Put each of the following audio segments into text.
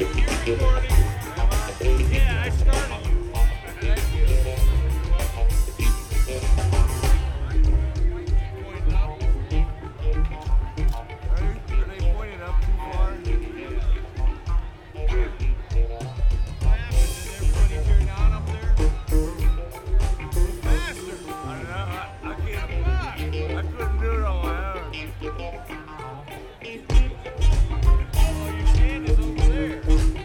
Yeah, I started you. Thank you. Pointing up. Are they pointing up too far? What happened? Did everybody turn down up there? Faster! I don't know. I can't. I couldn't do it on my own. Oh, your stand is over there.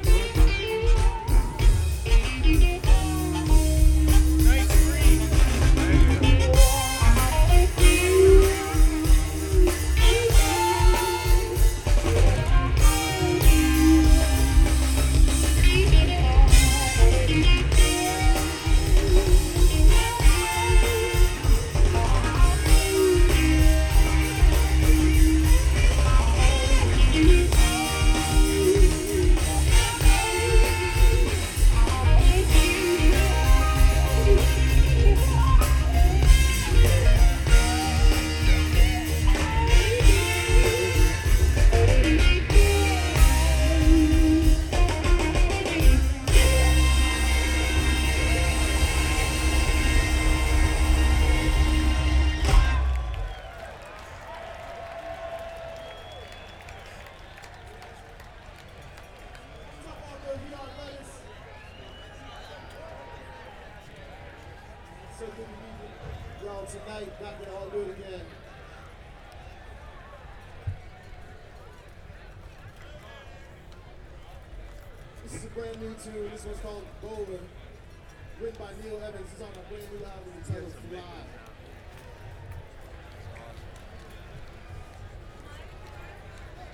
Nice screen. Thank you. So good to meet y'all tonight. Not gonna all do it again. This is a brand new tune. This one's called Bowling, written by Neil Evans. It's on a brand new album entitled Fly.